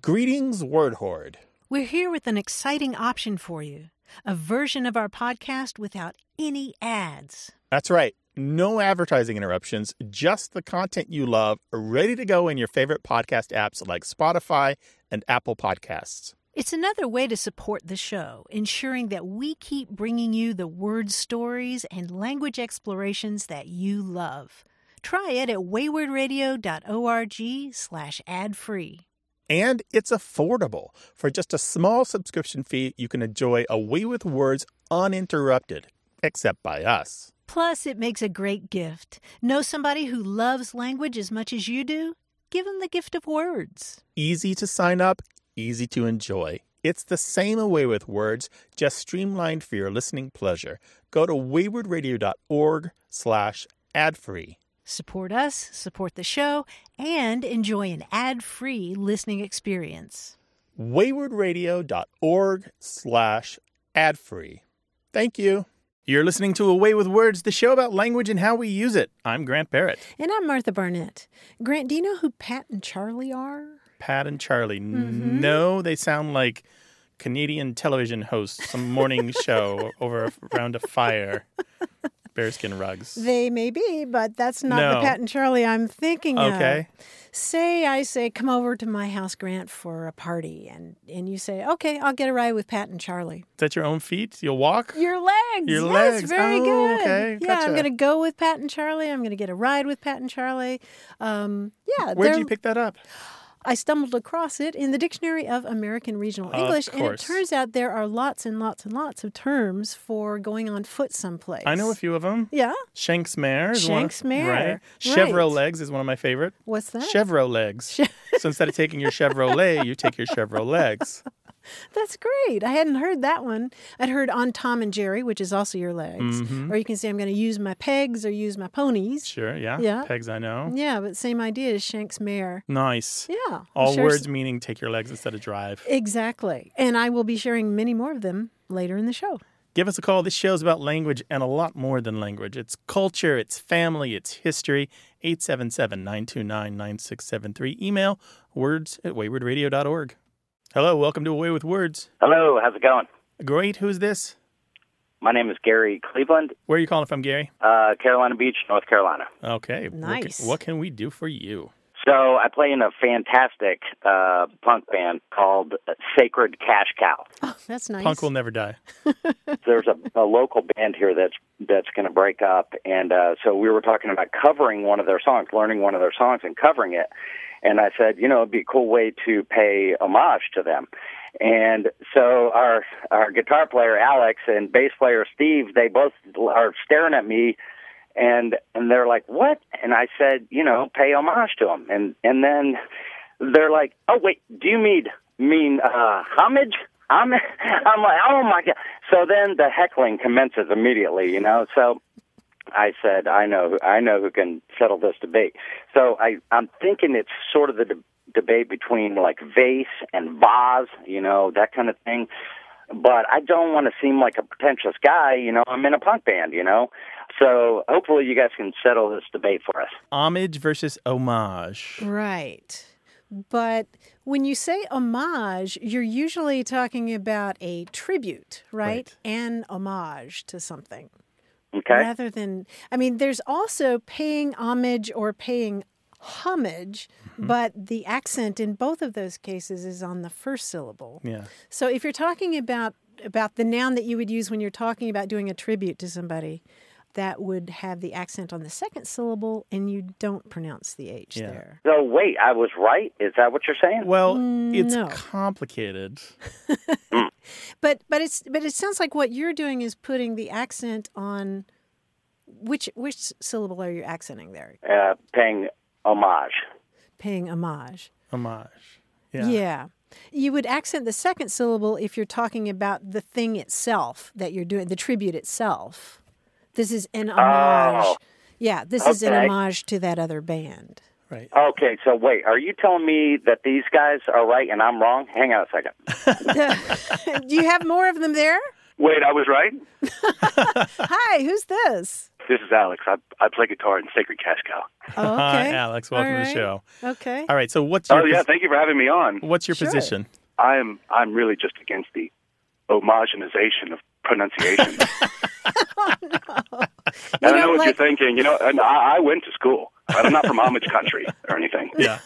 Greetings, Word Horde. We're here with an exciting option for you. A version of our podcast without any ads. That's right. No advertising interruptions, just the content you love, ready to go in your favorite podcast apps like Spotify and Apple Podcasts. It's another way to support the show, ensuring that we keep bringing you the word stories and language explorations that you love. Try it at waywardradio.org/ad-free. And it's affordable. For just a small subscription fee, you can enjoy A Way with Words uninterrupted, except by us. Plus, it makes a great gift. Know somebody who loves language as much as you do? Give them the gift of words. Easy to sign up, easy to enjoy. It's the same A Way with Words, just streamlined for your listening pleasure. Go to waywardradio.org/ad-free. Support us, support the show, and enjoy an ad-free listening experience. waywardradio.org/ad-free. Thank you. You're listening to A Way with Words, the show about language and how we use it. I'm Grant Barrett. And I'm Martha Barnett. Grant, do you know who Pat and Charlie are? Pat and Charlie. No, they sound like Canadian television hosts, some morning show around a fire. Bearskin rugs. They may be, but that's not the Pat and Charlie I'm thinking of. Okay. I say, come over to my house, Grant, for a party. And you say, okay, I'll get a ride with Pat and Charlie. Is that your own feet? You'll walk? Your legs. Your yes, legs. Very good. Okay. Yeah, Gotcha. I'm going to go with Pat and Charlie. I'm going to get a ride with Pat and Charlie. Where'd you pick that up? I stumbled across it in the Dictionary of American Regional English, and it turns out there are lots and lots and lots of terms for going on foot someplace. I know a few of them. Yeah? Shanks Mare is Shanks Mare. Right. Chevro legs is one of my favorite. What's that? Chevro legs. So instead of taking your Chevrolet, you take your Chevro legs. That's great. I hadn't heard that one. I'd heard on Tom and Jerry, which is also your legs. Mm-hmm. Or you can say I'm going to use my pegs or use my ponies. Sure, yeah. Pegs I know. Yeah, but same idea as Shanks Mare. Nice. Yeah. All words meaning take your legs instead of drive. Exactly. And I will be sharing many more of them later in the show. Give us a call. This show's about language and a lot more than language. It's culture, it's family, it's history. 877-929-9673. Email words@waywardradio.org. Hello, welcome to A Way with Words. Hello, how's it going? Great. Who's this? My name is Gary Cleveland. Where are you calling from, Gary? Carolina Beach, North Carolina. Okay. Nice. What can we do for you? So I play in a fantastic punk band called Sacred Cash Cow. Oh, that's nice. Punk will never die. There's a local band here that's going to break up, and so we were talking about covering one of their songs, learning one of their songs and covering it. And I said, it'd be a cool way to pay homage to them. And so our guitar player, Alex, and bass player, Steve, they both are staring at me, and they're like, what? And I said, pay homage to them. And then they're like, oh, wait, do you mean homage? I'm like, oh, my God. So then the heckling commences immediately, So I said, I know who can settle this debate. So I'm thinking it's sort of the debate between like vase and vase, that kind of thing. But I don't want to seem like a pretentious guy, I'm in a punk band, So hopefully you guys can settle this debate for us. Homage versus homage. Right. But when you say homage, you're usually talking about a tribute, right? An homage to something. Okay. Rather than, there's also paying homage or paying homage, but the accent in both of those cases is on the first syllable. Yeah. So if you're talking about the noun that you would use when you're talking about doing a tribute to somebody, that would have the accent on the second syllable, and you don't pronounce the H there. So wait, I was right? Is that what you're saying? Well, it's no. complicated. But it sounds like what you're doing is putting the accent on which syllable are you accenting there? Paying homage. Paying homage. Homage. Yeah. Yeah. You would accent the second syllable if you're talking about the thing itself that you're doing, the tribute itself. This is an homage. Oh. Yeah, this is an homage to that other band. Right. Okay, so wait, are you telling me that these guys are right and I'm wrong? Hang on a second. Do you have more of them there? Wait, I was right? Hi, who's this? This is Alex. I play guitar in Sacred Cash Cow. Oh, okay. Hi, Alex. Welcome All to the right. show. Okay. All right. So what's your Thank you for having me on. what's your Sure. position? I'm really just against the homogenization of pronunciation. And I know what you're thinking. And I went to school. I'm not from Amish country or anything. Yeah.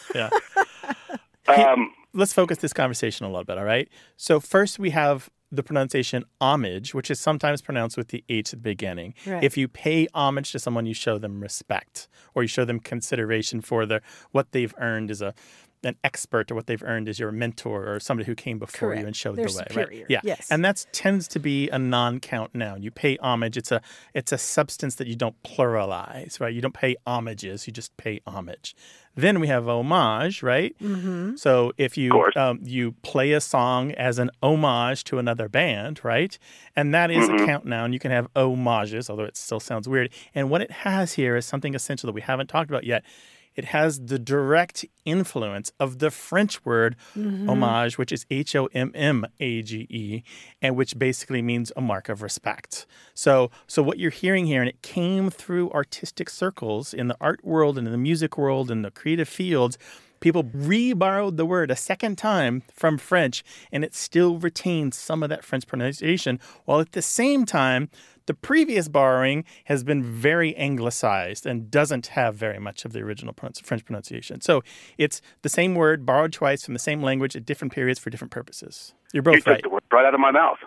Let's focus this conversation a little bit, all right? So first we have the pronunciation homage, which is sometimes pronounced with the H at the beginning. Right. If you pay homage to someone, you show them respect, or you show them consideration for what they've earned as an expert, or what they've earned as your mentor or somebody who came before Correct. you and showed They're the way. superior. Right? Yeah. Yes. And that tends to be a non-count noun. You pay homage. It's a substance that you don't pluralize, right? You don't pay homages. You just pay homage. Then we have homage, right? Mm-hmm. So if you you play a song as an homage to another band, right? And that is a count noun. You can have homages, although it still sounds weird. And what it has here is something essential that we haven't talked about yet. It has the direct influence of the French word homage, which is Hommage, and which basically means a mark of respect. So what you're hearing here, and it came through artistic circles in the art world and in the music world and the creative fields, people re-borrowed the word a second time from French, and it still retains some of that French pronunciation, while at the same time, the previous borrowing has been very anglicized and doesn't have very much of the original French pronunciation. So it's the same word borrowed twice from the same language at different periods for different purposes. You're both You right. took the word right out of my mouth.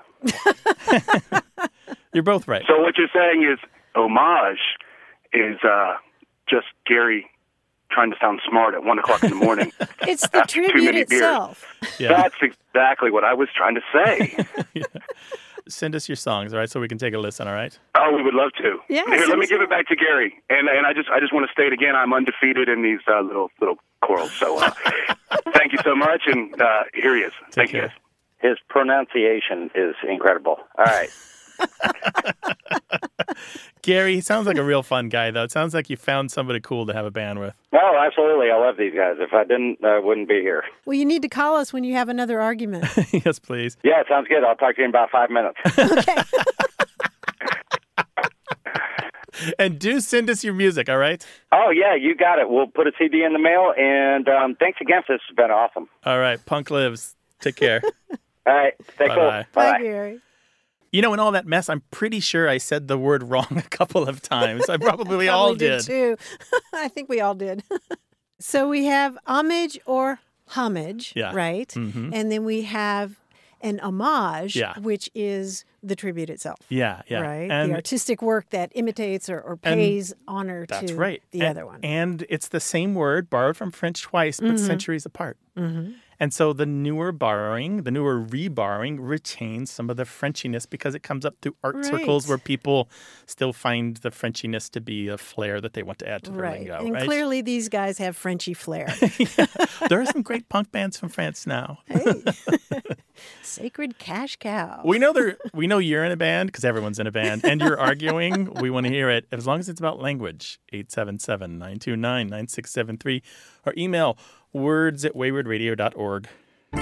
You're both right. So what you're saying is homage is just Gary trying to sound smart at 1 o'clock in the morning. It's the after too tribute many beers. itself. Yeah. That's exactly what I was trying to say. Send us your songs, all right, so we can take a listen, all right? Oh, we would love to. Yeah, Here, let send me us give it back to Gary, and I just want to state again, I'm undefeated in these little chorals. So thank you so much, and here he is. Thank you. care. His pronunciation is incredible. All right. Gary, he sounds like a real fun guy, though. It sounds like you found somebody cool to have a band with. Oh, absolutely. I love these guys. If I didn't, I wouldn't be here. Well, you need to call us when you have another argument. Yes, please. Yeah, sounds good. I'll talk to you in about 5 minutes. And do send us your music, all right? Oh, yeah, you got it. We'll put a CD in the mail, and thanks again. This has been awesome. All right, Punk lives. Take care. All right. Stay cool. Bye-bye. Bye, Bye. Gary. You know, in all that mess, I'm pretty sure I said the word wrong a couple of times. I probably all Probably did. too. I think we all did. So we have homage or homage, Yeah. right? Mhm. And then we have an homage, Yeah. which is the tribute itself. Yeah. Right? And the artistic work that imitates or pays honor that's to right. the And- other one. And it's the same word borrowed from French twice, but centuries apart. Mm-hmm. And so the newer reborrowing retains some of the Frenchiness because it comes up through art circles Right. where people still find the Frenchiness to be a flair that they want to add to their Right. lingo, And right? clearly these guys have Frenchy flair. There are some great punk bands from France now. Hey. Sacred Cash Cow. We know you're in a band because everyone's in a band, and you're arguing. We want to hear it as long as it's about language. 877-929-9673 or email words@waywardradio.org.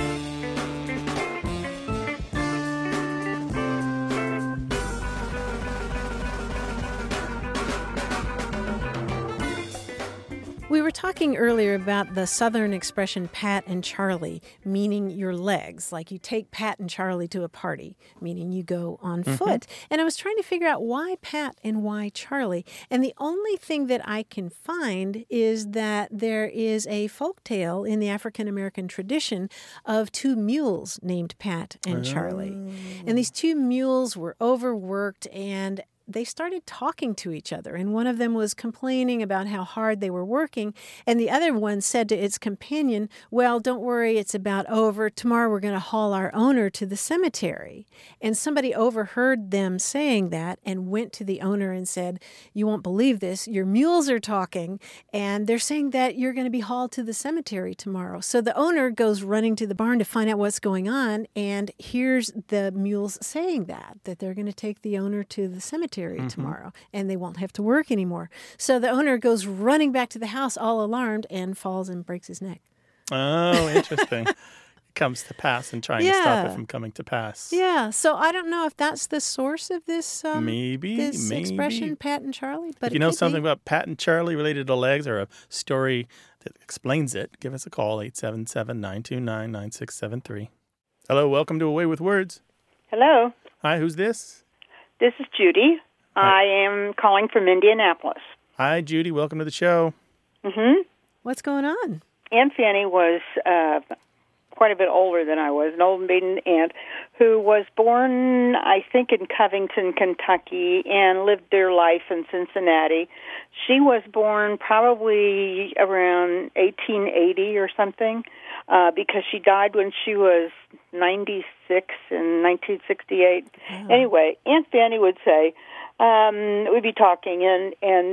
We were talking earlier about the Southern expression Pat and Charlie, meaning your legs. Like you take Pat and Charlie to a party, meaning you go on foot. And I was trying to figure out why Pat and why Charlie. And the only thing that I can find is that there is a folk tale in the African American tradition of two mules named Pat and Charlie. And these two mules were overworked and they started talking to each other, and one of them was complaining about how hard they were working, and the other one said to its companion, well, don't worry, it's about over. Tomorrow we're going to haul our owner to the cemetery. And somebody overheard them saying that and went to the owner and said, you won't believe this, your mules are talking, and they're saying that you're going to be hauled to the cemetery tomorrow. So the owner goes running to the barn to find out what's going on, and here's the mules saying that they're going to take the owner to the cemetery tomorrow, and they won't have to work anymore. So the owner goes running back to the house all alarmed and falls and breaks his neck. Oh, interesting. comes to pass and trying to stop it from coming to pass. Yeah. So I don't know if that's the source of this maybe expression, Pat and Charlie. But if you know something about Pat and Charlie related to legs or a story that explains it, give us a call, 877-929-9673. Hello, welcome to Away with Words. Hello. Hi, who's this? This is Judy. Hi. I am calling from Indianapolis. Hi, Judy. Welcome to the show. Mm-hmm. What's going on? Aunt Fanny was quite a bit older than I was, an old maiden aunt who was born, I think, in Covington, Kentucky, and lived their life in Cincinnati. She was born probably around 1880 or something, because she died when she was 96 in 1968. Oh. Anyway, Aunt Fanny would say, we'd be talking, and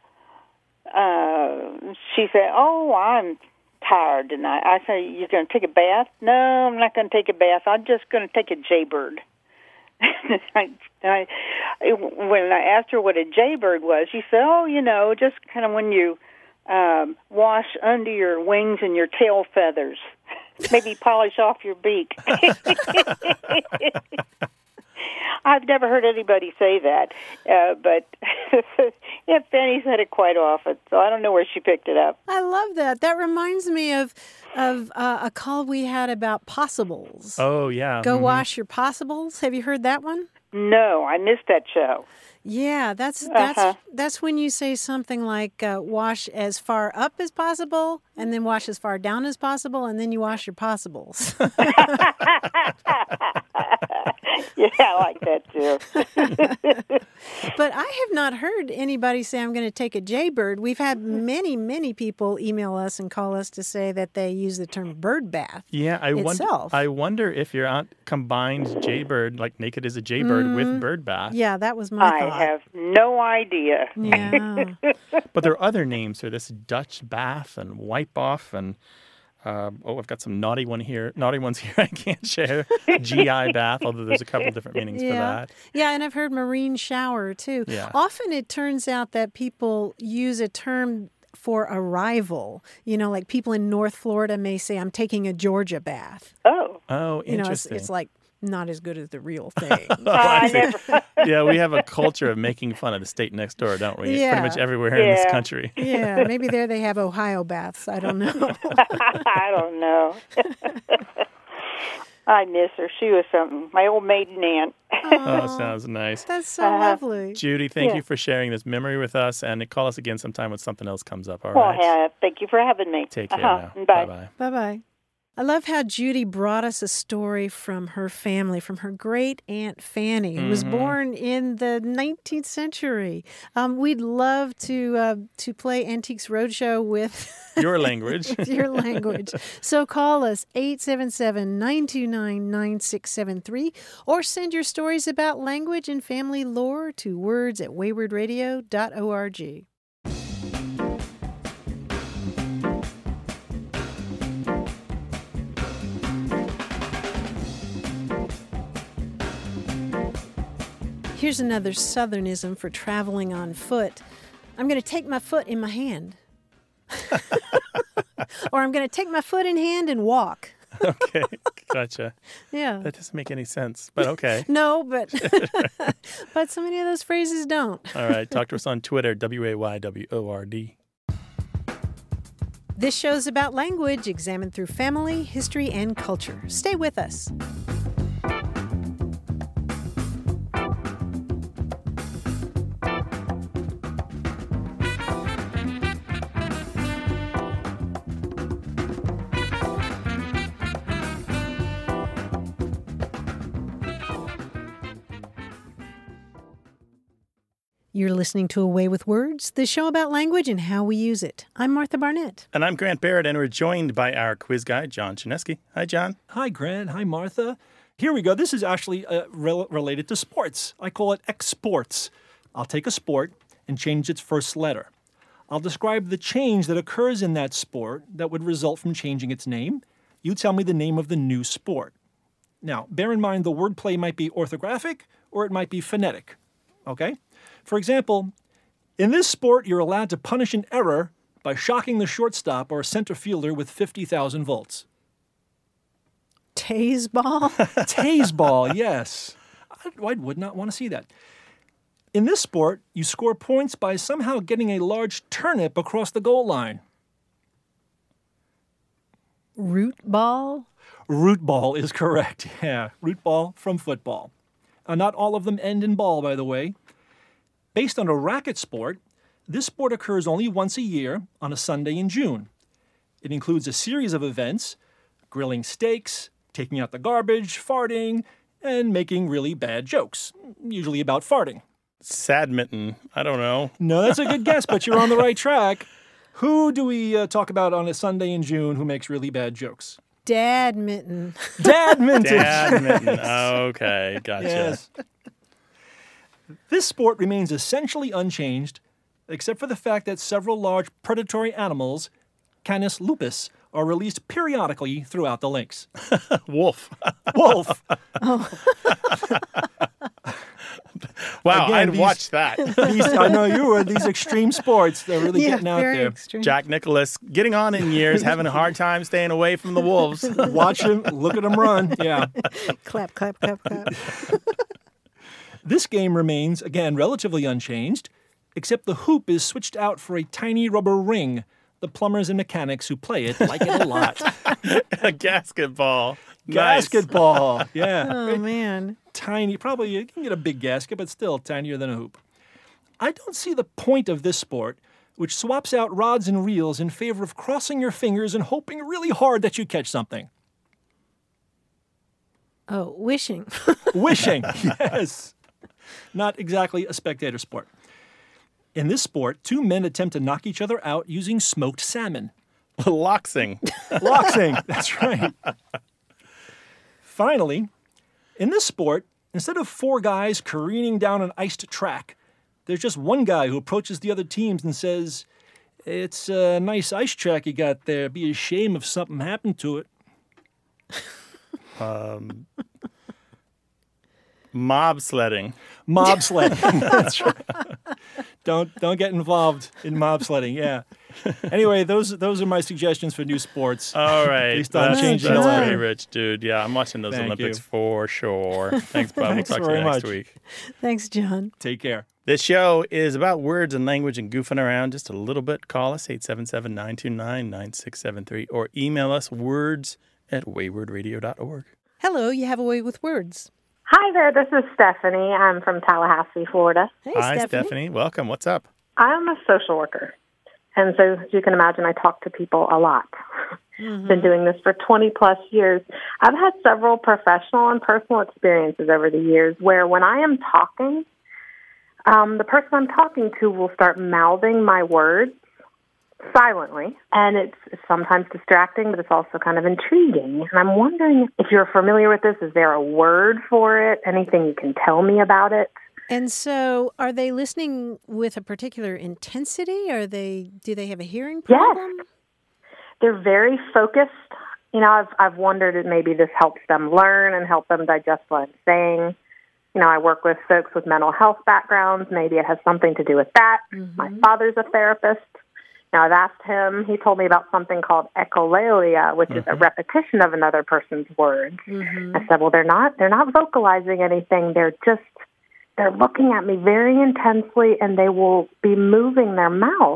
she said, "Oh, I'm tired tonight." I said, "You're going to take a bath?" "No, I'm not going to take a bath. I'm just going to take a jaybird." When I asked her what a jaybird was, she said, "Oh, just kind of when you wash under your wings and your tail feathers, maybe polish off your beak." I've never heard anybody say that, but Aunt Fanny said it quite often, so I don't know where she picked it up. I love that. That reminds me of a call we had about possibles. Oh, yeah. Go wash your possibles. Have you heard that one? No, I missed that show. Yeah, that's when you say something like wash as far up as possible, and then wash as far down as possible, and then you wash your possibles. Yeah, I like that too. But I have not heard anybody say, "I'm going to take a jaybird." We've had many, many people email us and call us to say that they use the term bird bath. Yeah, I wonder if your aunt combined jaybird, like naked as a jaybird, with bird bath. Yeah, that was my thought. I have no idea. Yeah. But there are other names for this: Dutch bath and wipe off and I've got some naughty ones here I can't share. GI bath, although there's a couple different meanings for that. Yeah, and I've heard marine shower too. Yeah. Often it turns out that people use a term for arrival. Like people in North Florida may say, "I'm taking a Georgia bath." Oh, interesting. It's like not as good as the real thing. Yeah, we have a culture of making fun of the state next door, don't we? Yeah. Pretty much everywhere in this country. Yeah, maybe there they have Ohio baths. I don't know. I don't know. I miss her. She was something. My old maiden aunt. Oh, sounds nice. That's so lovely. Judy, thank you for sharing this memory with us, and call us again sometime when something else comes up, all right? Well, thank you for having me. Take care now. Bye. Bye-bye. Bye-bye. I love how Judy brought us a story from her family, from her great Aunt Fanny, who was born in the 19th century. We'd love to play Antiques Roadshow with your language. with your language. So call us 877-929-9673 or send your stories about language and family lore to words@waywardradio.org. Here's another Southernism for traveling on foot. I'm going to take my foot in my hand. Or I'm going to take my foot in hand and walk. Okay, gotcha. Yeah. That doesn't make any sense, but okay. No, but but so many of those phrases don't. All right, talk to us on Twitter, WAYWORD. This show's about language, examined through family, history, and culture. Stay with us. You're listening to Away with Words, the show about language and how we use it. I'm Martha Barnett. And I'm Grant Barrett, and we're joined by our quiz guy, John Chinesky. Hi, John. Hi, Grant. Hi, Martha. Here we go. This is actually related to sports. I call it exports. I'll take a sport and change its first letter. I'll describe the change that occurs in that sport that would result from changing its name. You tell me the name of the new sport. Now, bear in mind the wordplay might be orthographic or it might be phonetic. Okay? For example, in this sport, you're allowed to punish an error by shocking the shortstop or center fielder with 50,000 volts. Taze ball? Taze ball, yes. I would not want to see that. In this sport, you score points by somehow getting a large turnip across the goal line. Root ball? Root ball is correct, yeah. Root ball from football. Not all of them end in ball, by the way. Based on a racket sport, this sport occurs only once a year on a Sunday in June. It includes a series of events, grilling steaks, taking out the garbage, farting, and making really bad jokes, usually about farting. Sadminton. I don't know. No, that's a good guess, but you're on the right track. Who do we talk about on a Sunday in June who makes really bad jokes? Dadminton. Dadminton. Dadminton. Okay, gotcha. Yes. This sport remains essentially unchanged, except for the fact that several large predatory animals, Canis lupus, are released periodically throughout the links. Wolf. Wolf. Wow, Again, I'd watch that. I know you were. These extreme sports, they're really getting out very there. extreme. Jack Nicklaus, getting on in years, having a hard time staying away from the wolves. Watch him, look at him run. Yeah. Clap, clap, clap, clap. This game remains, again, relatively unchanged, except the hoop is switched out for a tiny rubber ring. The plumbers and mechanics who play it like it a lot. A gasket ball. Nice. Basketball. Yeah. Oh, man. Tiny. Probably you can get a big gasket, but still tinier than a hoop. I don't see the point of this sport, which swaps out rods and reels in favor of crossing your fingers and hoping really hard that you catch something. Oh, wishing. Wishing, yes. Not exactly a spectator sport. In this sport, two men attempt to knock each other out using smoked salmon. Loxing. Loxing, that's right. Finally, in this sport, instead of four guys careening down an iced track, there's just one guy who approaches the other teams and says, "It's a nice ice track you got there. It'd be a shame if something happened to it." Mob sledding. Mob sledding. That's right. Don't get involved in mob sledding. Yeah. Anyway, those are my suggestions for new sports. All right. Based on changing that's life. pretty rich, dude. Yeah, I'm watching those Thank Olympics you. for sure. Thanks, Bob. Thanks We'll talk to very you next much. week. Thanks, John. Take care. This show is about words and language and goofing around just a little bit. Call us 877-929-9673 or email us words@waywardradio.org. Hello, you have a way with words. Hi there, this is Stephanie. I'm from Tallahassee, Florida. Hey, Hi, Stephanie. Welcome. What's up? I'm a social worker. And so, as you can imagine, I talk to people a lot. Been doing this for 20-plus years. I've had several professional and personal experiences over the years where when I am talking, the person I'm talking to will start mouthing my words silently, and it's sometimes distracting, but it's also kind of intriguing. And I'm wondering if you're familiar with this. Is there a word for it? Anything you can tell me about it? And so, are they listening with a particular intensity? Do they have a hearing problem? Yes. They're very focused. You know, I've wondered if maybe this helps them learn and help them digest what I'm saying. You know, I work with folks with mental health backgrounds. Maybe it has something to do with that. My father's a therapist. Now, I've asked him, he told me about something called echolalia, which is a repetition of another person's words. I said, well, they're not vocalizing anything. They're looking at me very intensely, and they will be moving their mouth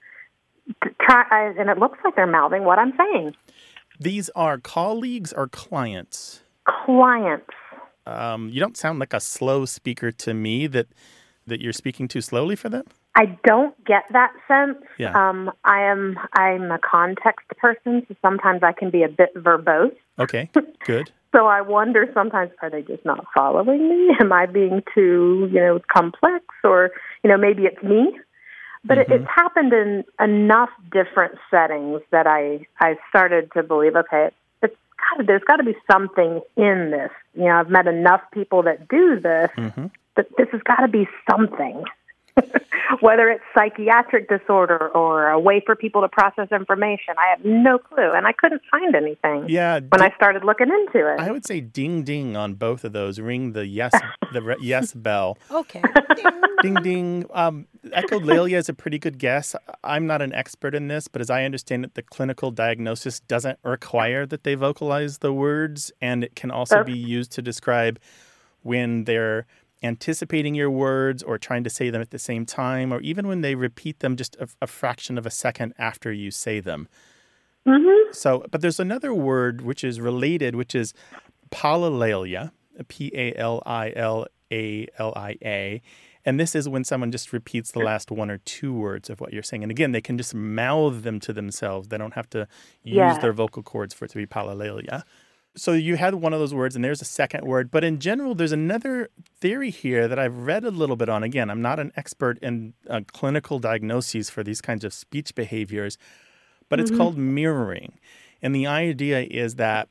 and it looks like they're mouthing what I'm saying. These are colleagues or clients? Clients. You don't sound like a slow speaker to me that you're speaking too slowly for them. I don't get that sense. Yeah. I'm a context person, so sometimes I can be a bit verbose. Okay, good. So I wonder sometimes, are they just not following me? Am I being too, complex? Or, maybe it's me. But it's happened in enough different settings that I started to believe, okay, there's got to be something in this. I've met enough people that do this, that this has got to be something. Whether it's psychiatric disorder or a way for people to process information, I have no clue, and I couldn't find anything. Yeah, when I started looking into it, I would say ding ding on both of those. Ring the yes, yes bell. Okay. Ding ding. echolalia is a pretty good guess. I'm not an expert in this, but as I understand it, the clinical diagnosis doesn't require that they vocalize the words, and it can also be used to describe when they're anticipating your words or trying to say them at the same time, or even when they repeat them just a fraction of a second after you say them. Mm-hmm. So, but there's another word which is related, which is palilalia, P-A-L-I-L-A-L-I-A. And this is when someone just repeats the last one or two words of what you're saying. And again, they can just mouth them to themselves. They don't have to use their vocal cords for it to be palilalia. So you had one of those words, and there's a second word. But in general, there's another theory here that I've read a little bit on. Again, I'm not an expert in clinical diagnoses for these kinds of speech behaviors, but it's called mirroring. And the idea is that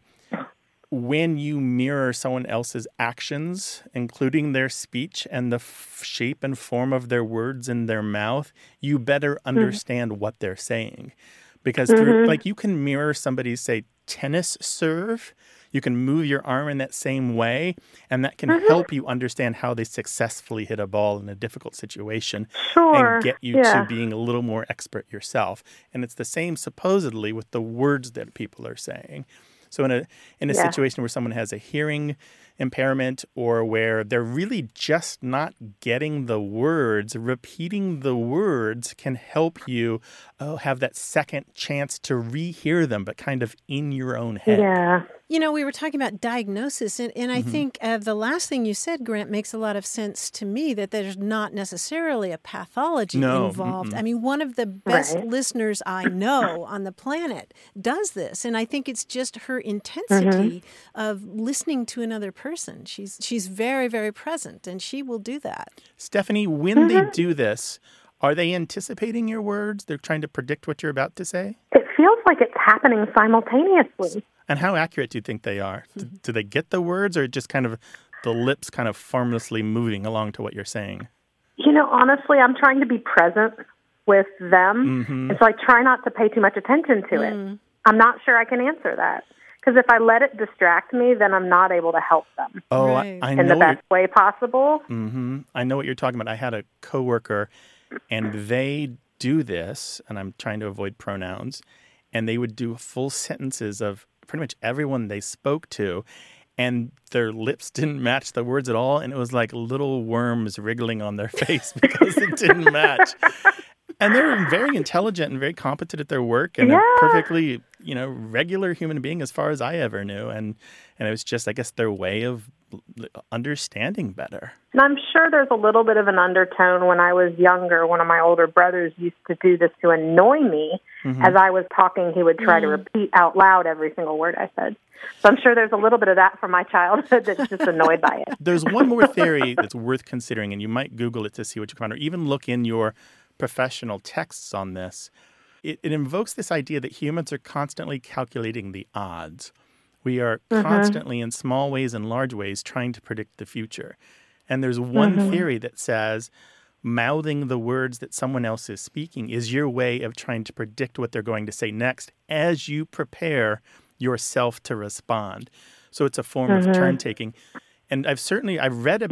when you mirror someone else's actions, including their speech and the shape and form of their words in their mouth, you better understand what they're saying. Because like you can mirror somebody's, say, tennis serve. You can move your arm in that same way, and that can help you understand how they successfully hit a ball in a difficult situation and get you to being a little more expert yourself. And it's the same supposedly with the words that people are saying. So in a situation where someone has a hearing impairment or where they're really just not getting the words, repeating the words can help you have that second chance to rehear them, but kind of in your own head. Yeah. You know, we were talking about diagnosis, and I think the last thing you said, Grant, makes a lot of sense to me, that there's not necessarily a pathology involved. I mean, one of the best listeners I know on the planet does this, and I think it's just her intensity of listening to another person. She's very, very present, and she will do that. Stephanie, when they do this, are they anticipating your words? They're trying to predict what you're about to say? It feels like it's happening simultaneously. And how accurate do you think they are? Do they get the words, or just kind of the lips kind of formlessly moving along to what you're saying? You know, honestly, I'm trying to be present with them, and so I try not to pay too much attention to it. I'm not sure I can answer that, because if I let it distract me, then I'm not able to help them I know in the best way possible. I know what you're talking about. I had a coworker, and they do this, and I'm trying to avoid pronouns, and they would do full sentences of pretty much everyone they spoke to, and their lips didn't match the words at all, and it was like little worms wriggling on their face because it didn't match. And they're very intelligent and very competent at their work, and a perfectly, regular human being as far as I ever knew. And it was just, I guess, their way of understanding better. And I'm sure there's a little bit of an undertone. When I was younger, one of my older brothers used to do this to annoy me. As I was talking, he would try to repeat out loud every single word I said. So I'm sure there's a little bit of that from my childhood that's just annoyed by it. There's one more theory that's worth considering, and you might Google it to see what you find, or even look in your professional texts on this. It invokes this idea that humans are constantly calculating the odds. We are constantly, in small ways and large ways, trying to predict the future. And there's one theory that says mouthing the words that someone else is speaking is your way of trying to predict what they're going to say next as you prepare yourself to respond. So it's a form of turn-taking. And I've read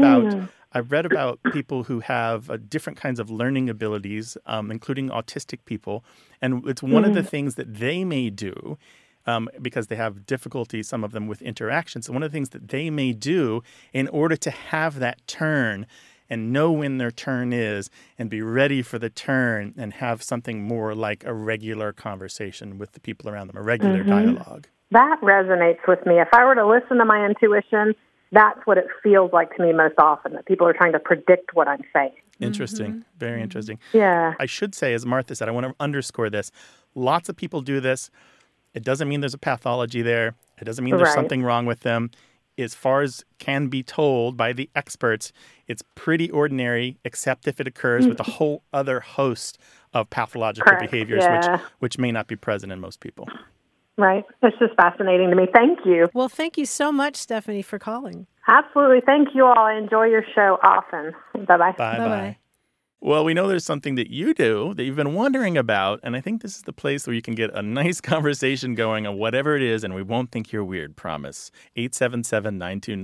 about people who have different kinds of learning abilities, including autistic people. And it's one of the things that they may do, because they have difficulty, some of them, with interactions. One of the things that they may do in order to have that turn and know when their turn is and be ready for the turn and have something more like a regular conversation with the people around them, a regular dialogue. That resonates with me. If I were to listen to my intuition, that's what it feels like to me most often, that people are trying to predict what I'm saying. Interesting. Very interesting. Yeah. I should say, as Martha said, I want to underscore this. Lots of people do this. It doesn't mean there's a pathology there. It doesn't mean there's something wrong with them. As far as can be told by the experts, it's pretty ordinary, except if it occurs with a whole other host of pathological behaviors, which may not be present in most people. Right. It's just fascinating to me. Thank you. Well, thank you so much, Stephanie, for calling. Absolutely. Thank you all. I enjoy your show often. Bye-bye. Bye-bye. Well, we know there's something that you do that you've been wondering about, and I think this is the place where you can get a nice conversation going on whatever it is, and we won't think you're weird, promise.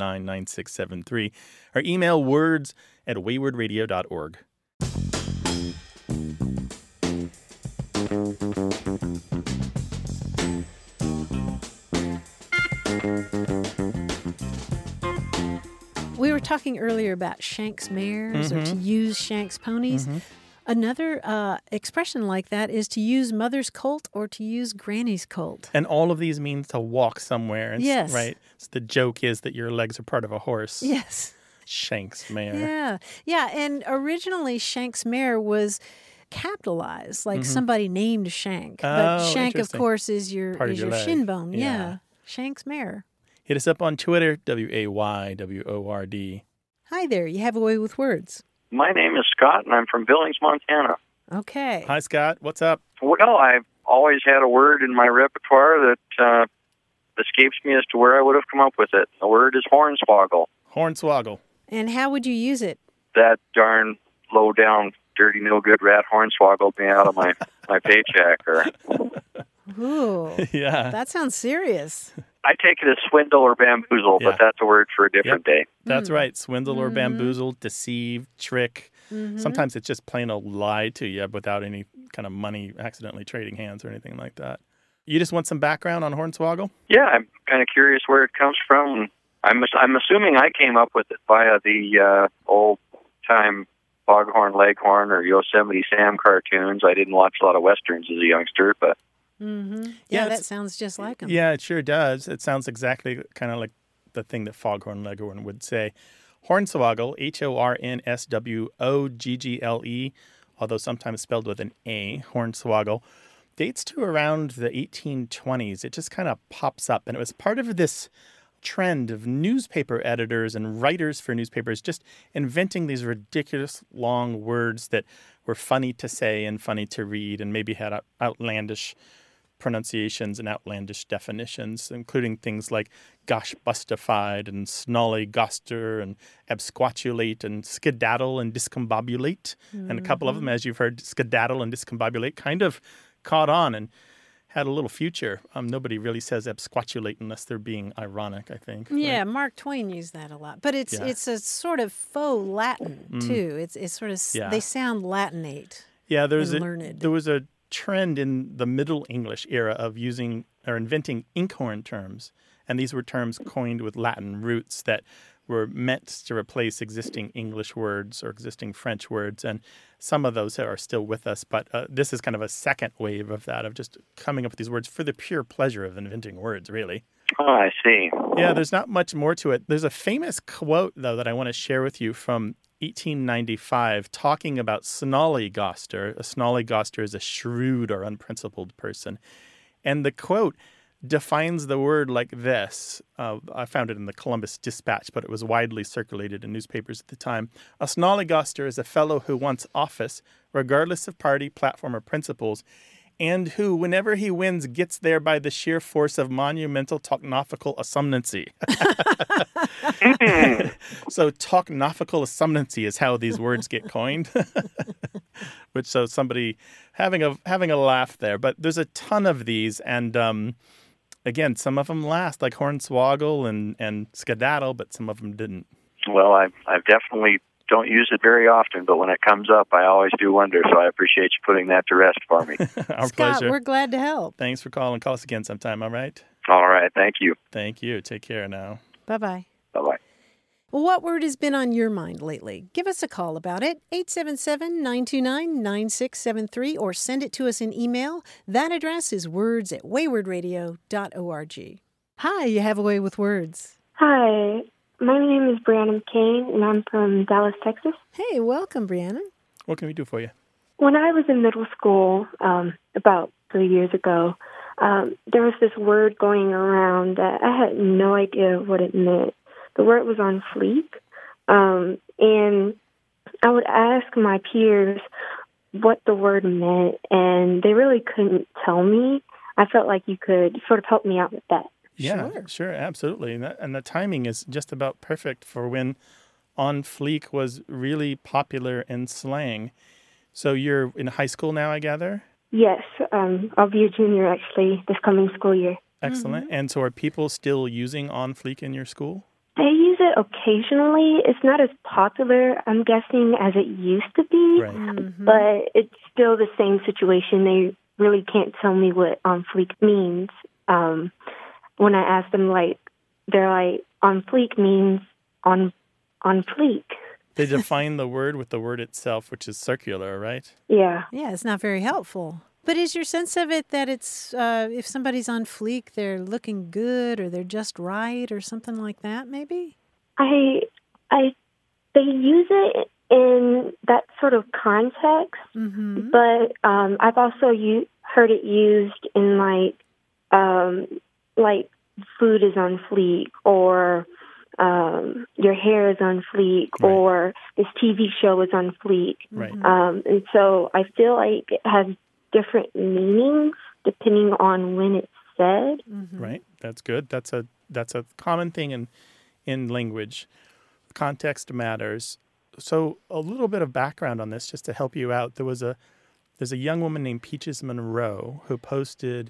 877-929-9673. Or email words@waywardradio.org. We were talking earlier about Shank's mares or to use Shank's ponies. Another expression like that is to use mother's colt or to use granny's colt. And all of these mean to walk somewhere. Yes. Right? So the joke is that your legs are part of a horse. Yes. Shank's mare. Yeah. Yeah. And originally, Shank's mare was capitalized, like somebody named Shank. But Shank, of interesting. course, is your Part of your leg. shin bone. Yeah. Yeah. Shank's mare. Hit us up on Twitter, WAYWORD. Hi there. You have a way with words. My name is Scott, and I'm from Billings, Montana. Okay. Hi, Scott. What's up? Well, I've always had a word in my repertoire that escapes me as to where I would have come up with it. The word is hornswoggle. Hornswoggle. And how would you use it? That darn low-down, dirty, no-good rat hornswoggled me out of my paycheck. Or Ooh. Yeah. That sounds serious. I take it as swindle or bamboozle, Yeah. but that's a word for a different day. That's right. Swindle or bamboozle, deceive, trick. Sometimes it's just plain old lie to you without any kind of money accidentally trading hands or anything like that. You just want some background on Hornswoggle? Yeah, I'm kind of curious where it comes from. I'm assuming I came up with it via the old-time Foghorn Leghorn or Yosemite Sam cartoons. I didn't watch a lot of Westerns as a youngster, but Yeah, that sounds just like him. Yeah, it sure does. It sounds exactly kind of like the thing that Foghorn Leghorn would say. Hornswoggle, Hornswoggle, although sometimes spelled with an A, Hornswoggle, dates to around the 1820s. It just kind of pops up, and it was part of this trend of newspaper editors and writers for newspapers just inventing these ridiculous long words that were funny to say and funny to read and maybe had outlandish pronunciations and outlandish definitions, including things like gosh-bustified and snollygoster and absquatulate and skedaddle and discombobulate. And a couple of them, as you've heard, skedaddle and discombobulate kind of caught on and had a little future. Nobody really says absquatulate unless they're being ironic, I think. Yeah, right? Mark Twain used that a lot. But it's a sort of faux Latin, too. It's sort of, they sound Latinate. Yeah, there was a trend in the Middle English era of using or inventing inkhorn terms. And these were terms coined with Latin roots that were meant to replace existing English words or existing French words. And some of those are still with us. But this is kind of a second wave of that, of just coming up with these words for the pure pleasure of inventing words, really. Oh, I see. Yeah, there's not much more to it. There's a famous quote, though, that I want to share with you from 1895 talking about snollygoster. A snollygoster is a shrewd or unprincipled person. And the quote defines the word like this. I found it in the Columbus Dispatch, but it was widely circulated in newspapers at the time. A snollygoster is a fellow who wants office, regardless of party, platform, or principles, and who, whenever he wins, gets there by the sheer force of monumental tochnophical assumnancy. So tochnophical assumnancy is how these words get coined. Which, so somebody having a laugh there. But there's a ton of these, and again, some of them last, like hornswoggle and skedaddle, but some of them didn't. Well, I've definitely don't use it very often, but when it comes up, I always do wonder, so I appreciate you putting that to rest for me. Our Scott, pleasure. we're glad to help. Thanks for calling. Call us again sometime, all right? All right, thank you. Thank you. Take care now. Bye-bye. Bye-bye. Well, what word has been on your mind lately? Give us a call about it, 877-929-9673, or send it to us in email. That address is words@waywardradio.org. Hi, you have a way with words. Hi, my name is Brianna McCain, and I'm from Dallas, Texas. Hey, welcome, Brianna. What can we do for you? When I was in middle school, about 3 years ago, there was this word going around that I had no idea what it meant. The word was on fleek, and I would ask my peers what the word meant, and they really couldn't tell me. I felt like you could sort of help me out with that. Yeah, sure, absolutely. And the timing is just about perfect for when on fleek was really popular in slang. So you're in high school now, I gather? Yes, I'll be a junior, actually, this coming school year. Excellent. And so are people still using on fleek in your school? They use it occasionally. It's not as popular, I'm guessing, as it used to be. Right. But it's still the same situation. They really can't tell me what on fleek means. When I ask them, they're like, on fleek means on on fleek. They define the word with the word itself, which is circular, right? Yeah. Yeah, it's not very helpful. But is your sense of it that it's if somebody's on fleek, they're looking good or they're just right or something like that, maybe? They use it in that sort of context, but I've also heard it used in like food is on fleek, or your hair is on fleek, Right. or this TV show is on fleek. Right. And so I feel like it has different meanings depending on when it's said. Right. That's good. That's a common thing in language. Context matters. So a little bit of background on this, just to help you out. There's a young woman named Peaches Monroe who posted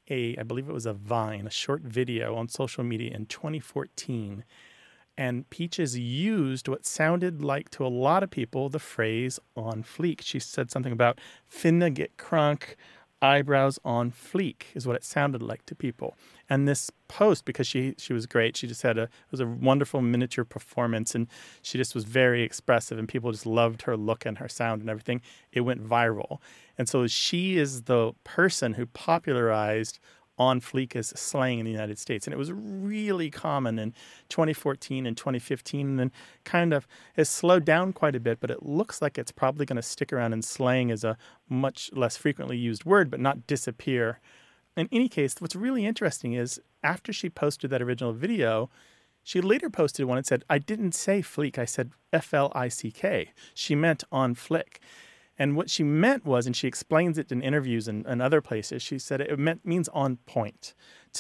I believe it was a Vine, a short video on social media in 2014. And Peaches used what sounded like to a lot of people the phrase on fleek. She said something about finna get crunk, eyebrows on fleek is what it sounded like to people. And this post, because she was great, she just it was a wonderful miniature performance, and she just was very expressive, and people just loved her look and her sound and everything. It went viral. And so she is the person who popularized on fleek as slang in the United States. And it was really common in 2014 and 2015, and then kind of has slowed down quite a bit, but it looks like it's probably going to stick around in slang as a much less frequently used word, but not disappear. In any case, what's really interesting is after she posted that original video, she later posted one and said, I didn't say fleek, I said F-L-I-C-K. She meant on flick. And what she meant was, and she explains it in interviews and other places, she said it means on point.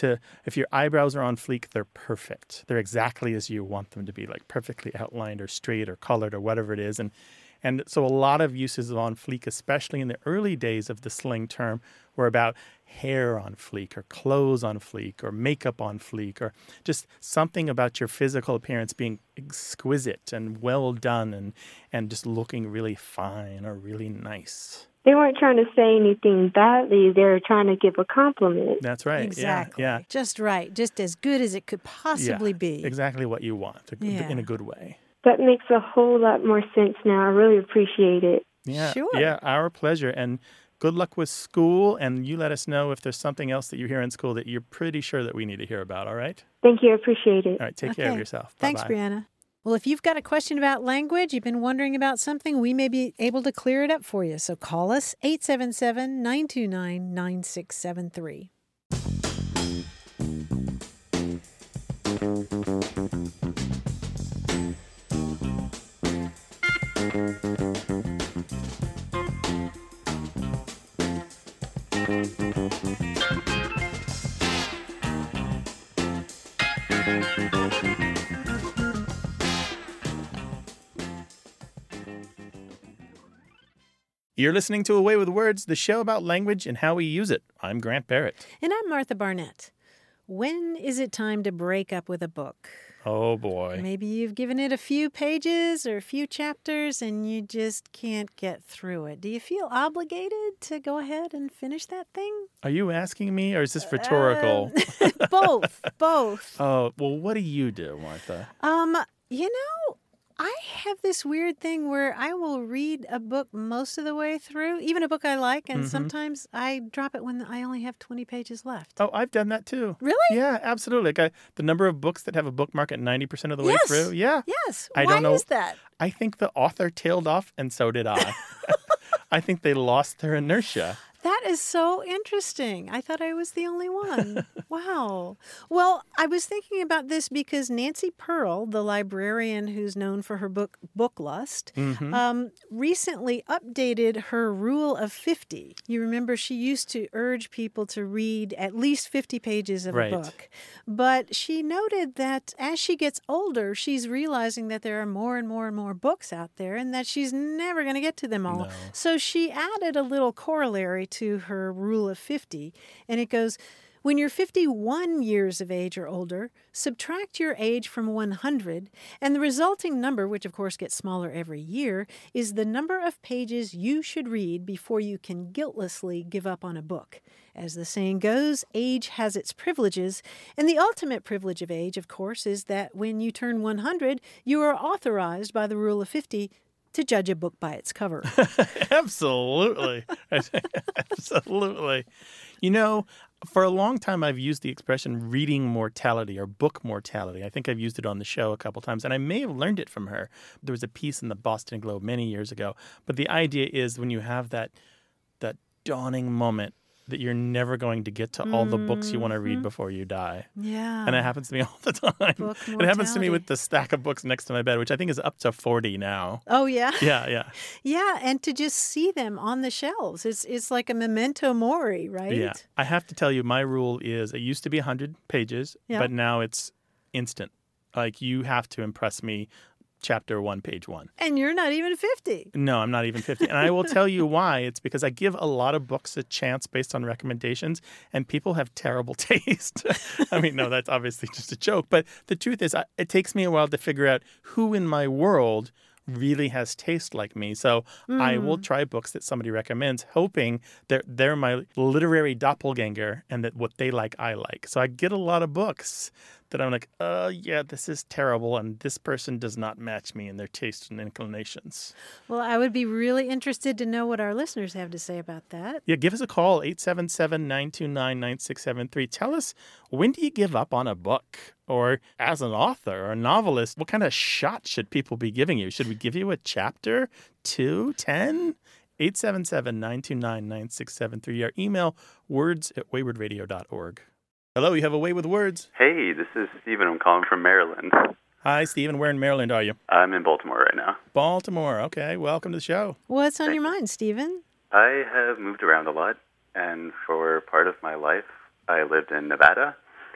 If your eyebrows are on fleek, they're perfect. They're exactly as you want them to be, like perfectly outlined or straight or colored or whatever it is. And so a lot of uses of on fleek, especially in the early days of the slang term, were about hair on fleek or clothes on fleek or makeup on fleek or just something about your physical appearance being exquisite and well done and just looking really fine or really nice. They weren't trying to say anything badly. They were trying to give a compliment. That's right. Exactly. Yeah. Just right. Just as good as it could possibly be. Exactly what you want in a good way. That makes a whole lot more sense now. I really appreciate it. Yeah. Sure. Yeah, our pleasure. And good luck with school. And you let us know if there's something else that you hear in school that you're pretty sure that we need to hear about. All right? Thank you. I appreciate it. All right. Take care of yourself. Thanks, Bye-bye. Brianna. Well, if you've got a question about language, you've been wondering about something, we may be able to clear it up for you. So call us 877-929-9673. You're listening to A Way with Words, the show about language and how we use it. I'm Grant Barrett. And I'm Martha Barnett. When is it time to break up with a book? Oh, boy. Maybe you've given it a few pages or a few chapters and you just can't get through it. Do you feel obligated to go ahead and finish that thing? Are you asking me, or is this rhetorical? Both. Oh, well, what do you do, Martha? I have this weird thing where I will read a book most of the way through, even a book I like, and sometimes I drop it when I only have 20 pages left. Oh, I've done that too. Really? Yeah, absolutely. Like the number of books that have a bookmark at 90% of the way through. Yeah. Yes. I don't know. Why is that? I think the author tailed off, and so did I. I think they lost their inertia. That is so interesting. I thought I was the only one. Wow. Well, I was thinking about this because Nancy Pearl, the librarian who's known for her book Booklust, recently updated her rule of 50. You remember she used to urge people to read at least 50 pages of a book. But she noted that as she gets older, she's realizing that there are more and more and more books out there and that she's never going to get to them all. No. So she added a little corollary to her rule of 50, and it goes, When you're 51 years of age or older, subtract your age from 100, and the resulting number, which of course gets smaller every year, is the number of pages you should read before you can guiltlessly give up on a book. As the saying goes, age has its privileges, and the ultimate privilege of age, of course, is that when you turn 100, you are authorized by the rule of 50 to judge a book by its cover. Absolutely. Absolutely. For a long time, I've used the expression reading mortality or book mortality. I think I've used it on the show a couple times, and I may have learned it from her. There was a piece in the Boston Globe many years ago. But the idea is when you have that dawning moment that you're never going to get to all the books you want to read before you die. Yeah. And it happens to me all the time. Book It happens to me mortality. with the stack of books next to my bed, which I think is up to 40 now. Oh, yeah? Yeah. Yeah, and to just see them on the shelves. It's like a memento mori, right? Yeah. I have to tell you, my rule is it used to be 100 pages, Yeah. but now it's instant. Like, you have to impress me chapter 1, page 1. And you're not even 50. No, I'm not even 50. And I will tell you why. It's because I give a lot of books a chance based on recommendations, and people have terrible taste. I mean, no, that's obviously just a joke. But the truth is, it takes me a while to figure out who in my world really has taste like me. So I will try books that somebody recommends, hoping that they're my literary doppelganger and that what they like, I like. So I get a lot of books that I'm like, yeah, this is terrible, and this person does not match me in their tastes and inclinations. Well, I would be really interested to know what our listeners have to say about that. Yeah, give us a call, 877-929-9673. Tell us, when do you give up on a book? Or as an author or a novelist, what kind of shot should people be giving you? Should we give you a chapter, 2, 10? 877-929-9673. Our email, words@waywardradio.org. Hello, you have a Way with Words. Hey, this is Steven. I'm calling from Maryland. Hi, Stephen. Where in Maryland are you? I'm in Baltimore right now. Baltimore. Okay, welcome to the show. What's on your mind, Stephen? I have moved around a lot, and for part of my life, I lived in Nevada.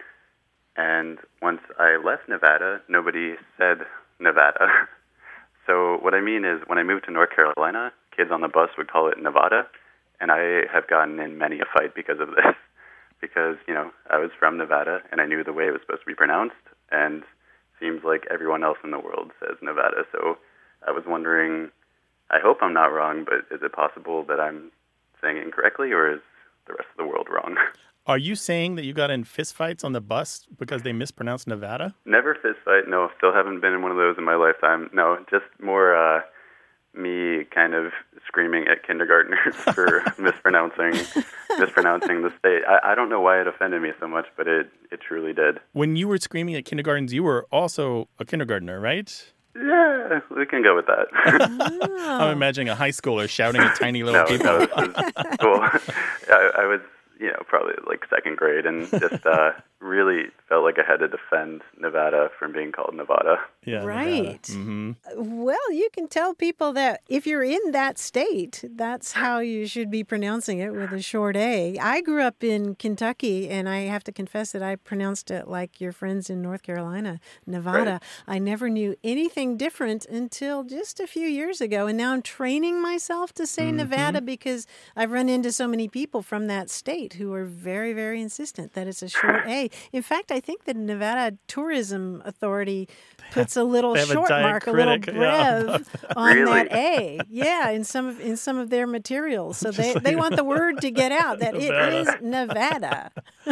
And once I left Nevada, nobody said Nevada. So what I mean is when I moved to North Carolina, kids on the bus would call it Nevada, and I have gotten in many a fight because of this. Because, I was from Nevada, and I knew the way it was supposed to be pronounced, and seems like everyone else in the world says Nevada. So I was wondering, I hope I'm not wrong, but is it possible that I'm saying it incorrectly, or is the rest of the world wrong? Are you saying that you got in fistfights on the bus because they mispronounced Nevada? Never fist fight. No, still haven't been in one of those in my lifetime. No, just more me kind of screaming at kindergartners for mispronouncing the state. I don't know why it offended me so much, but it truly did. When you were screaming at kindergartens, you were also a kindergartner, right? Yeah, we can go with that. I'm imagining a high schooler shouting at tiny little people. No, this is cool. I was, probably like second grade, and just really felt like I had to defend Nevada from being called Nevada. Yeah, right. Mm-hmm. Well, you can tell people that if you're in that state, that's how you should be pronouncing it, with a short A. I grew up in Kentucky, and I have to confess that I pronounced it like your friends in North Carolina, Nevada. Right. I never knew anything different until just a few years ago, and now I'm training myself to say Nevada because I've run into so many people from that state who are very, very insistent that it's a short A. In fact, I think the Nevada Tourism Authority puts a little short mark, a little brev on Really? that A. Yeah, in some of their materials. So they want the word to get out that it is Nevada.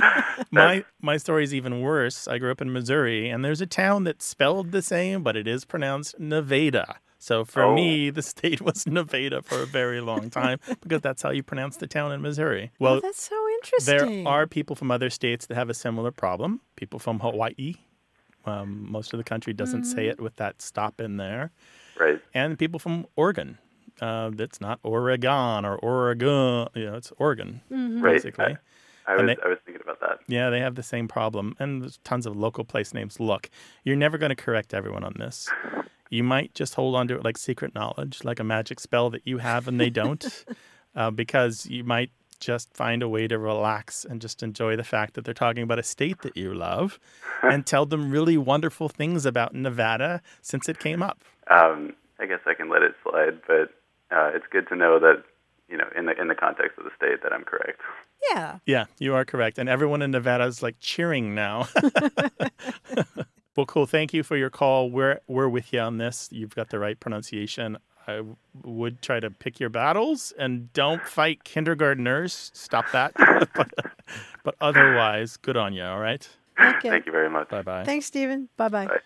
My story is even worse. I grew up in Missouri, and there's a town that's spelled the same, but it is pronounced Nevada. So for me, the state was Nevada for a very long time because that's how you pronounce the town in Missouri. Well, that's so interesting. There are people from other states that have a similar problem. People from Hawaii. Most of the country doesn't say it with that stop in there. Right. And people from Oregon. That's not Oregon or Oregon. It's Oregon, basically. I was thinking about that. Yeah, they have the same problem. And there's tons of local place names. Look, you're never going to correct everyone on this. You might just hold on to it like secret knowledge, like a magic spell that you have and they don't, because you might just find a way to relax and just enjoy the fact that they're talking about a state that you love and tell them really wonderful things about Nevada since it came up. I guess I can let it slide, but it's good to know that, in the context of the state, that I'm correct. Yeah. Yeah, you are correct. And everyone in Nevada is like cheering now. Well, cool. Thank you for your call. We're with you on this. You've got the right pronunciation. I would try to pick your battles and don't fight kindergartners. Stop that. But otherwise, good on you, all right? Okay. Thank you very much. Bye-bye. Thanks, Stephen. Bye-bye. Bye.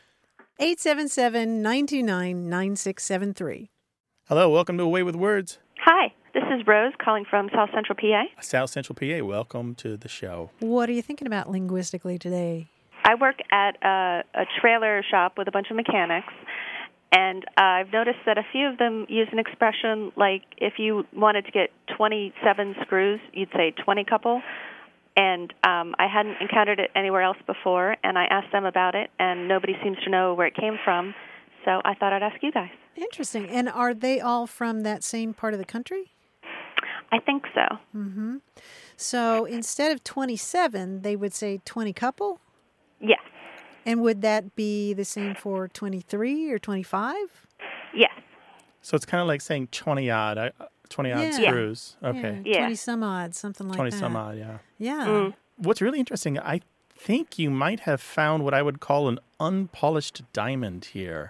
877-929-9673. Hello, welcome to Away with Words. Hi, this is Rose calling from South Central PA. South Central PA, welcome to the show. What are you thinking about linguistically today? I work at a trailer shop with a bunch of mechanics, and I've noticed that a few of them use an expression like if you wanted to get 27 screws, you'd say 20 couple. And I hadn't encountered it anywhere else before, and I asked them about it, and nobody seems to know where it came from. So I thought I'd ask you guys. Interesting. And are they all from that same part of the country? I think so. Mm-hmm. So instead of 27, they would say 20 couple? Yes. And would that be the same for 23 or 25? Yes. So it's kind of like saying 20-odd. 20-odd screws. Okay. Yeah, 20 some odd, something like that. 20 some odd, yeah. Yeah. What's really interesting, I think you might have found what I would call an unpolished diamond here.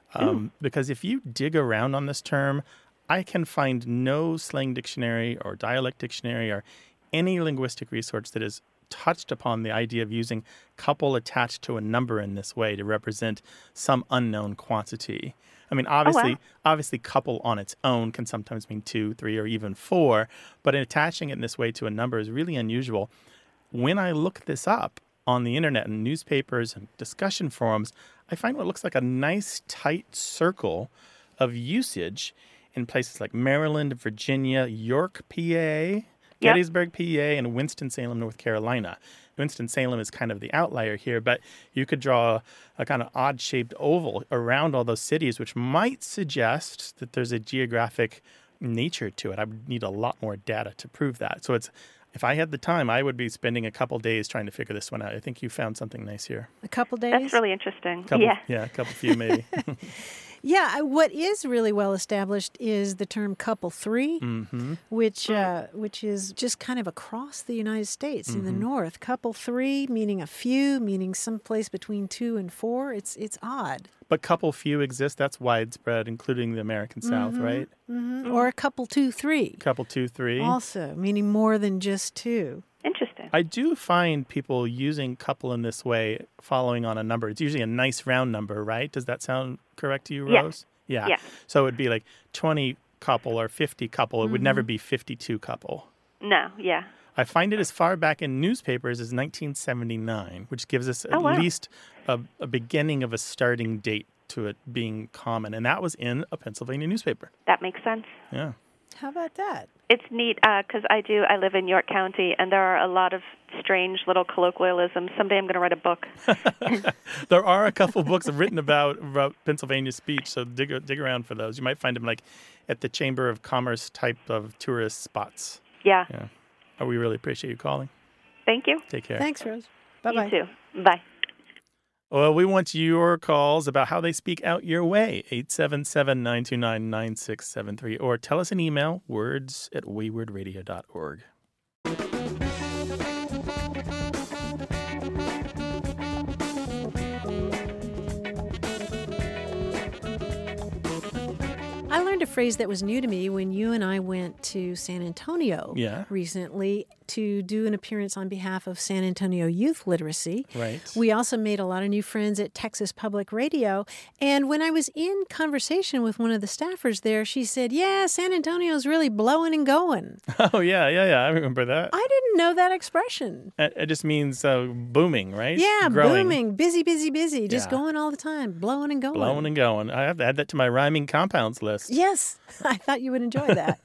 Because if you dig around on this term, I can find no slang dictionary or dialect dictionary or any linguistic resource that has touched upon the idea of using couple attached to a number in this way to represent some unknown quantity. I mean, obviously, couple on its own can sometimes mean 2, 3, or even 4, but attaching it in this way to a number is really unusual. When I look this up on the internet and newspapers and discussion forums, I find what looks like a nice tight circle of usage in places like Maryland, Virginia, York, PA, Gettysburg, PA, and Winston-Salem, North Carolina. Winston-Salem is kind of the outlier here, but you could draw a kind of odd-shaped oval around all those cities, which might suggest that there's a geographic nature to it. I would need a lot more data to prove that. So if I had the time, I would be spending a couple days trying to figure this one out. I think you found something nice here. A couple days? That's really interesting. A couple few maybe. Yeah, what is really well established is the term couple three, which is just kind of across the United States in the North. Couple three meaning a few, meaning someplace between 2 and 4. It's odd. But couple few exists. That's widespread, including the American South, right? Mm-hmm. Or a couple 2, 3. Couple 2, 3. Also, meaning more than just 2. Interesting. I do find people using couple in this way, following on a number. It's usually a nice round number, right? Does that sound correct to you, Rose? Yeah. So it would be like 20 couple or 50 couple. It would never be 52 couple. No, yeah. I find it as far back in newspapers as 1979, which gives us at least a beginning of a starting date to it being common. And that was in a Pennsylvania newspaper. That makes sense. Yeah. How about that? It's neat because I live in York County, and there are a lot of strange little colloquialisms. Someday I'm going to write a book. There are a couple books written about Pennsylvania speech, so dig around for those. You might find them like at the Chamber of Commerce type of tourist spots. Yeah. We really appreciate you calling. Thank you. Take care. Thanks, Rose. Bye-bye. You too. Bye. Well, we want your calls about how they speak out your way, 877-929-9673, or tell us an email, words@waywardradio.org. I learned a phrase that was new to me when you and I went to San Antonio recently to do an appearance on behalf of San Antonio Youth Literacy. Right. We also made a lot of new friends at Texas Public Radio. And when I was in conversation with one of the staffers there, she said, San Antonio's really blowing and going. Oh, yeah. I remember that. I didn't know that expression. It just means booming, right? Yeah, growing. Booming, busy, just going all the time, blowing and going. Blowing and going. I have to add that to my rhyming compounds list. Yes, I thought you would enjoy that.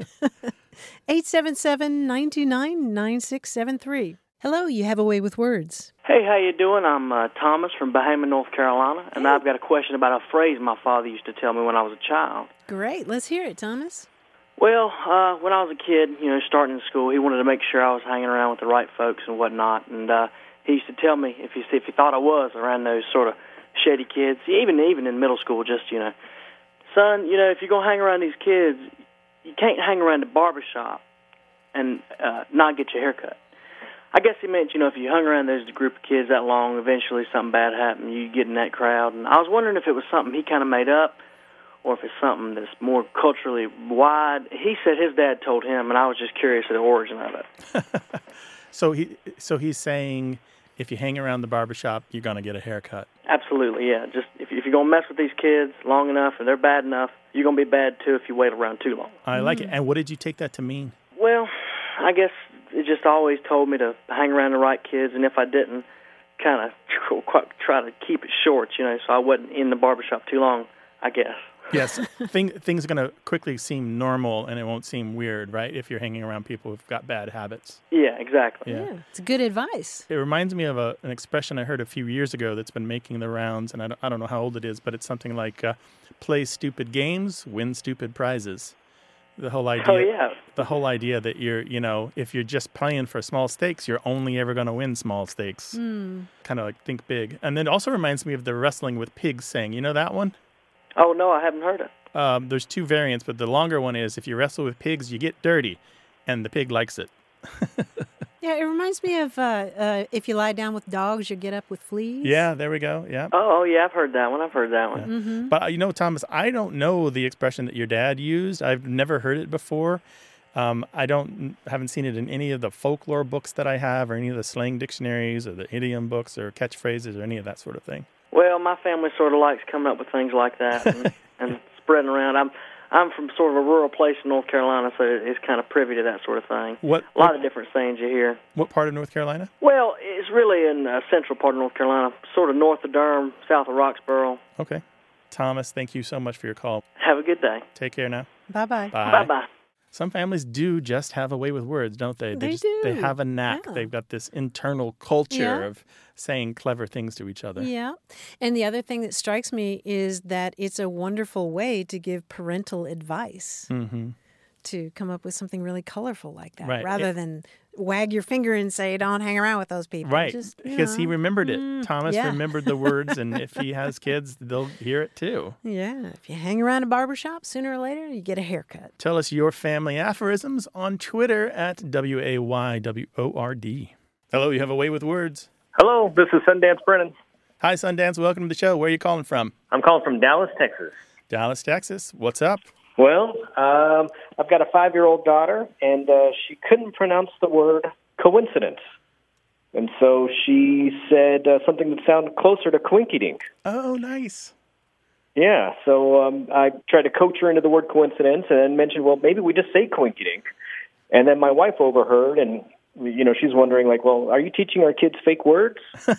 877-929-9673. Hello, you have a way with words. Hey, how you doing? I'm Thomas from Bahama, North Carolina, and I've got a question about a phrase my father used to tell me when I was a child. Great, let's hear it, Thomas. Well, when I was a kid, starting in school, he wanted to make sure I was hanging around with the right folks and whatnot, and he used to tell me if he thought I was around those sort of shady kids, even in middle school, just, son, if you're going to hang around these kids, you can't hang around the barbershop and not get your hair cut. I guess he meant, if you hung around those group of kids that long, eventually something bad happened, you get in that crowd. And I was wondering if it was something he kind of made up or if it's something that's more culturally wide. He said his dad told him, and I was just curious of the origin of it. So he's saying if you hang around the barbershop, you're going to get a haircut. Absolutely, yeah. Just if you're going to mess with these kids long enough and they're bad enough, you're going to be bad, too, if you wait around too long. I like it. And what did you take that to mean? Well, I guess it just always told me to hang around the right kids, and if I didn't, kind of try to keep it short, so I wasn't in the barbershop too long, I guess. Yes, things are going to quickly seem normal, and it won't seem weird, right, if you're hanging around people who've got bad habits. Yeah, exactly. Yeah, it's good advice. It reminds me of an expression I heard a few years ago that's been making the rounds, and I don't know how old it is, but it's something like, play stupid games, win stupid prizes. The whole idea. Oh, yeah. The whole idea that you're, if you're just playing for small stakes, you're only ever going to win small stakes. Kind of like think big. And then it also reminds me of the wrestling with pigs saying, you know that one? Oh, no, I haven't heard it. There's two variants, but the longer one is if you wrestle with pigs, you get dirty, and the pig likes it. Yeah, it reminds me of if you lie down with dogs, you get up with fleas. Yeah, there we go. Yeah. Oh, yeah, I've heard that one. Yeah. Mm-hmm. But, Thomas, I don't know the expression that your dad used. I've never heard it before. I haven't seen it in any of the folklore books that I have or any of the slang dictionaries or the idiom books or catchphrases or any of that sort of thing. Well, my family sort of likes coming up with things like that and spreading around. I'm from sort of a rural place in North Carolina, so it's kind of privy to that sort of thing. A lot of different sayings you hear. What part of North Carolina? Well, it's really in the central part of North Carolina, sort of north of Durham, south of Roxboro. Okay. Thomas, thank you so much for your call. Have a good day. Take care now. Bye-bye. Bye. Bye-bye. Some families do just have a way with words, don't they? They do. They have a knack. Yeah. They've got this internal culture of saying clever things to each other. Yeah. And the other thing that strikes me is that it's a wonderful way to give parental advice, to come up with something really colorful like that, rather than wag your finger and say, don't hang around with those people. Right, because he remembered it. Thomas remembered the words, and if he has kids, they'll hear it too. Yeah, if you hang around a barbershop, sooner or later, you get a haircut. Tell us your family aphorisms on Twitter at WAYWORD. Hello, you have a way with words. Hello, this is Sundance Brennan. Hi, Sundance. Welcome to the show. Where are you calling from? I'm calling from Dallas, Texas. Dallas, Texas. What's up? Well, I've got a 5-year-old daughter, and she couldn't pronounce the word coincidence. And so she said something that sounded closer to coinkydink. Oh, nice. Yeah, so I tried to coach her into the word coincidence and then mentioned, well, maybe we just say coinkydink. And then my wife overheard, and she's wondering, like, well, are you teaching our kids fake words?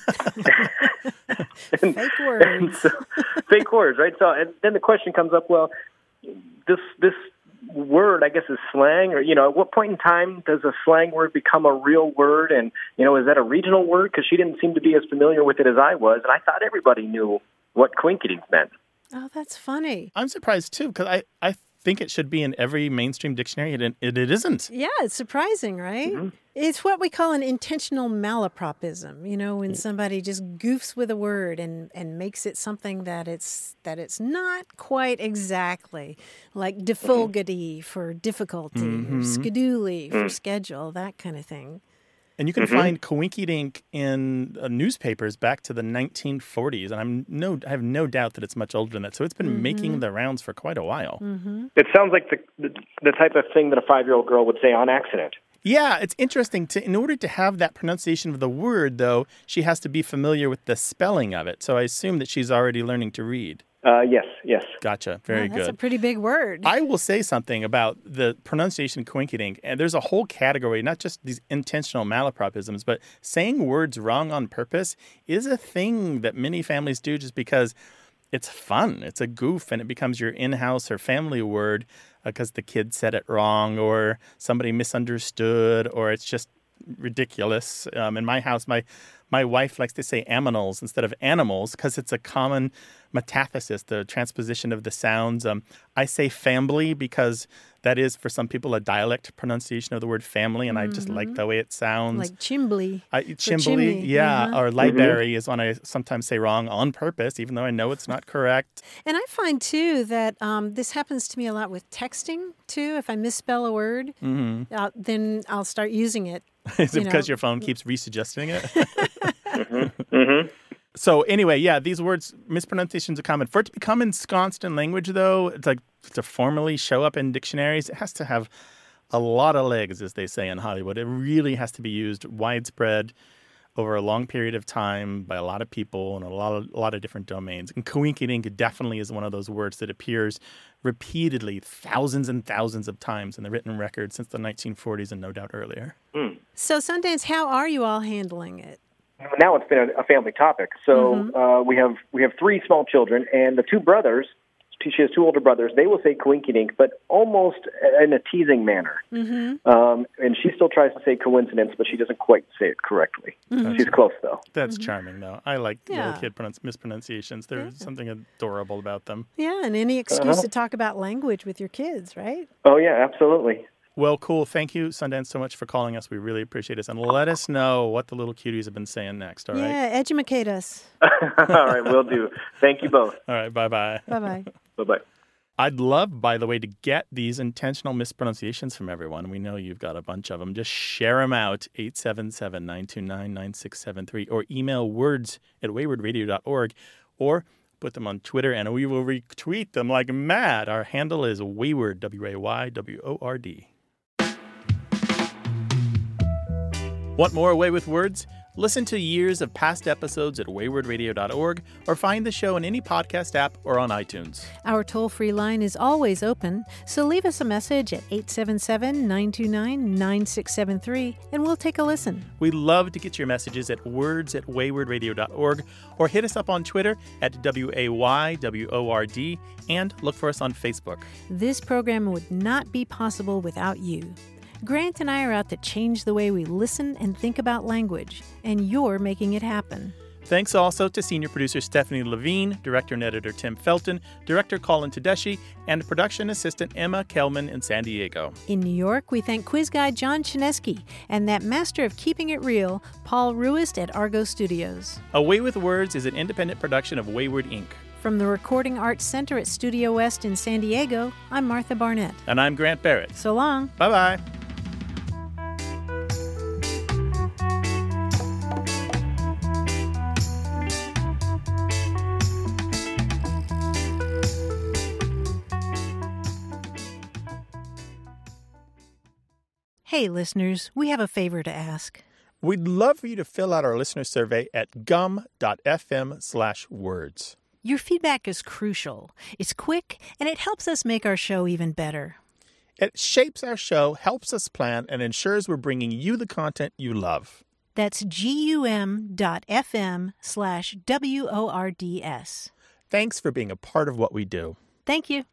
Fake words. Fake words, right? So, and then the question comes up, well, this word, I guess, is slang, or, at what point in time does a slang word become a real word? And, is that a regional word? Because she didn't seem to be as familiar with it as I was, and I thought everybody knew what coinkydink meant. Oh, that's funny. I'm surprised, too, because I think it should be in every mainstream dictionary. It isn't. Yeah, it's surprising, right? Mm-hmm. It's what we call an intentional malapropism, when somebody just goofs with a word and makes it something that it's not quite exactly, like defulgity for difficulty, or skedooly for schedule, that kind of thing. And you can find coinkydink in newspapers back to the 1940s, and I have no doubt that it's much older than that. So it's been making the rounds for quite a while. It sounds like the type of thing that a 5-year-old girl would say on accident. Yeah, it's interesting. In order to have that pronunciation of the word, though, she has to be familiar with the spelling of it. So I assume that she's already learning to read. Yes. Gotcha. Very good. That's a pretty big word. I will say something about the pronunciation of coinkydink. And there's a whole category, not just these intentional malapropisms, but saying words wrong on purpose is a thing that many families do just because it's fun. It's a goof, and it becomes your in-house or family word because the kid said it wrong or somebody misunderstood, or it's just ridiculous. In my house, my wife likes to say aminals instead of animals because it's a common metathesis, the transposition of the sounds. I say family because that is, for some people, a dialect pronunciation of the word family, and I just like the way it sounds. Like chimbly. Chimbly, yeah. Or library is one I sometimes say wrong on purpose, even though I know it's not correct. And I find, too, that this happens to me a lot with texting, too. If I misspell a word, then I'll start using it. Is it because your phone keeps resuggesting it? So anyway, yeah, these words, mispronunciations are common. For it to become ensconced in language, though, it's like to formally show up in dictionaries, it has to have a lot of legs, as they say in Hollywood. It really has to be used widespread over a long period of time by a lot of people in a lot of different domains. And coinkydink definitely is one of those words that appears repeatedly, thousands and thousands of times in the written record since the 1940s and no doubt earlier. So, Sundance, how are you all handling it? Now it's been a family topic. So we have 3 small children, and the 2 brothers, she has 2 older brothers, they will say coinkydink, but almost in a teasing manner. And she still tries to say coincidence, but she doesn't quite say it correctly. She's close, though. That's charming, though. I like little kid mispronunciations. There's something adorable about them. Yeah, and any excuse to talk about language with your kids, right? Oh, yeah, absolutely. Well, cool. Thank you, Sundance, so much for calling us. We really appreciate it. And let us know what the little cuties have been saying next, all right? Yeah, educate us. All right, will do. Thank you both. All right, bye-bye. Bye-bye. Bye-bye. I'd love, by the way, to get these intentional mispronunciations from everyone. We know you've got a bunch of them. Just share them out, 877-929-9673, or email words@waywardradio.org, or put them on Twitter, and we will retweet them like mad. Our handle is Wayword, W-A-Y-W-O-R-D. Want more Away with Words? Listen to years of past episodes at waywardradio.org or find the show in any podcast app or on iTunes. Our toll-free line is always open, so leave us a message at 877-929-9673 and we'll take a listen. We love to get your messages at words@waywardradio.org or hit us up on Twitter at WAYWORD and look for us on Facebook. This program would not be possible without you. Grant and I are out to change the way we listen and think about language, and you're making it happen. Thanks also to senior producer Stephanie Levine, director and editor Tim Felton, director Colin Tedeschi, and production assistant Emma Kelman in San Diego. In New York, we thank quiz guy John Chinesky and that master of keeping it real, Paul Ruist at Argo Studios. Away with Words is an independent production of Wayward Inc. From the Recording Arts Center at Studio West in San Diego, I'm Martha Barnett. And I'm Grant Barrett. So long. Bye-bye. Hey, listeners, we have a favor to ask. We'd love for you to fill out our listener survey at gum.fm/words. Your feedback is crucial. It's quick, and it helps us make our show even better. It shapes our show, helps us plan, and ensures we're bringing you the content you love. That's gum.fm/WORDS. Thanks for being a part of what we do. Thank you.